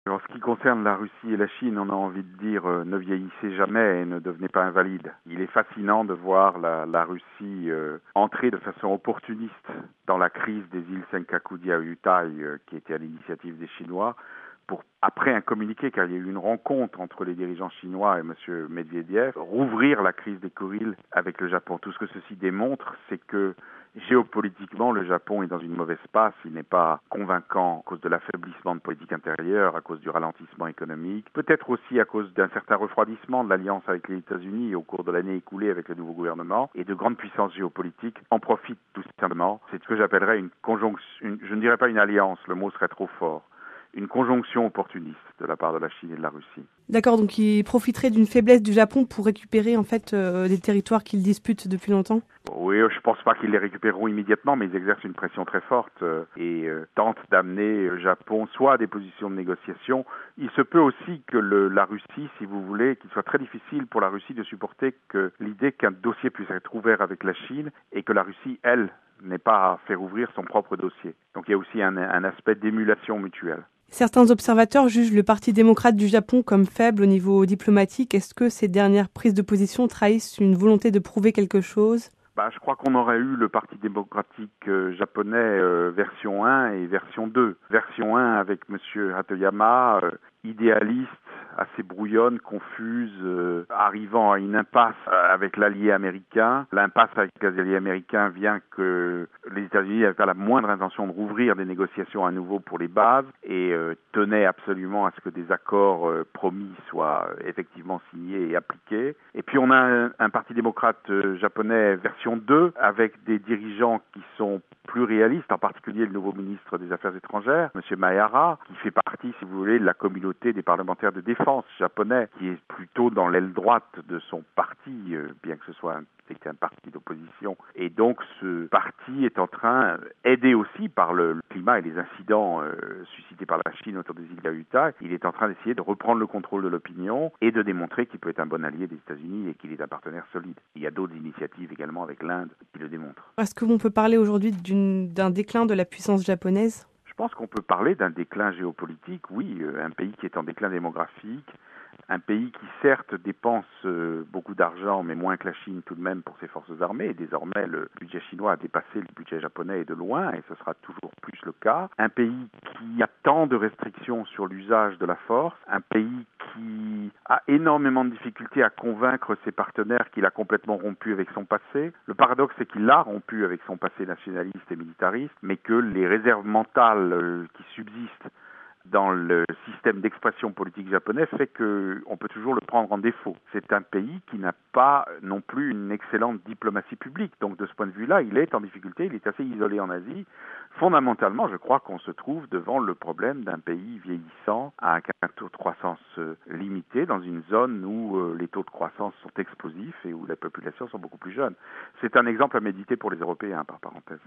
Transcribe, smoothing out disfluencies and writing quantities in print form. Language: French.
En ce qui concerne la Russie et la Chine, on a envie de dire ne vieillissez jamais et ne devenez pas invalide. Il est fascinant de voir la Russie entrer de façon opportuniste dans la crise des îles Senkaku Diaoyutai qui était à l'initiative des Chinois pour, après un communiqué, car il y a eu une rencontre entre les dirigeants chinois et M. Medvedev, rouvrir la crise des Kuriles avec le Japon. Tout ce que ceci démontre, c'est que géopolitiquement, le Japon est dans une mauvaise passe. Il n'est pas convaincant à cause de l'affaiblissement de politique intérieure, à cause du ralentissement économique, peut-être aussi à cause d'un certain refroidissement de l'alliance avec les États-Unis au cours de l'année écoulée avec le nouveau gouvernement, et de grandes puissances géopolitiques en profitent tout simplement. C'est ce que j'appellerais une conjonction, je ne dirais pas une alliance, le mot serait trop fort, une conjonction opportuniste de la part de la Chine et de la Russie. D'accord, donc il profiterait d'une faiblesse du Japon pour récupérer en fait des territoires qu'il dispute depuis longtemps? Oui, je pense pas qu'ils les récupéreront immédiatement, mais ils exercent une pression très forte et tentent d'amener le Japon soit à des positions de négociation. Il se peut aussi que la Russie, si vous voulez, qu'il soit très difficile pour la Russie de supporter que l'idée qu'un dossier puisse être ouvert avec la Chine et que la Russie, elle, n'ait pas à faire ouvrir son propre dossier. Donc il y a aussi un aspect d'émulation mutuelle. Certains observateurs jugent le Parti démocrate du Japon comme faible au niveau diplomatique. Est-ce que ces dernières prises de position trahissent une volonté de prouver quelque chose? Je crois qu'on aurait eu le Parti démocratique japonais version 1 et version 2. Version 1 avec M. Hatoyama, idéaliste, assez brouillonne, confuse, arrivant à une impasse avec l'allié américain. L'impasse avec l'allié américain vient que les États-Unis n'avaient pas la moindre intention de rouvrir des négociations à nouveau pour les bases et tenaient absolument à ce que des accords promis soient effectivement signés et appliqués. Et puis on a un Parti démocrate japonais version 2 avec des dirigeants qui sont plus réalistes, en particulier le nouveau ministre des Affaires étrangères, M. Maehara, qui fait partie, si vous voulez, de la communauté des parlementaires de défense japonais, qui est plutôt dans l'aile droite de son parti, bien que ce soit un parti d'opposition. Et donc ce parti est en train, aidé aussi par le climat et les incidents suscités par la Chine autour des îles Diaoyutai, il est en train d'essayer de reprendre le contrôle de l'opinion et de démontrer qu'il peut être un bon allié des États-Unis et qu'il est un partenaire solide. Il y a d'autres initiatives également avec l'Inde qui le démontrent. Est-ce qu'on peut parler aujourd'hui d'un déclin de la puissance japonaise? Je pense qu'on peut parler d'un déclin géopolitique, oui, un pays qui est en déclin démographique, un pays qui certes dépense beaucoup d'argent, mais moins que la Chine tout de même pour ses forces armées. Et désormais, le budget chinois a dépassé le budget japonais et de loin, et ce sera toujours plus le cas. Un pays qui a tant de restrictions sur l'usage de la force, un pays qui a énormément de difficultés à convaincre ses partenaires qu'il a complètement rompu avec son passé. Le paradoxe, c'est qu'il a rompu avec son passé nationaliste et militariste, mais que les réserves mentales qui subsistent dans le système d'expression politique japonais fait qu'on peut toujours le prendre en défaut. C'est un pays qui n'a pas non plus une excellente diplomatie publique. Donc de ce point de vue-là, il est en difficulté, il est assez isolé en Asie. Fondamentalement, je crois qu'on se trouve devant le problème d'un pays vieillissant avec un taux de croissance limité dans une zone où les taux de croissance sont explosifs et où les populations sont beaucoup plus jeunes. C'est un exemple à méditer pour les Européens, par parenthèse.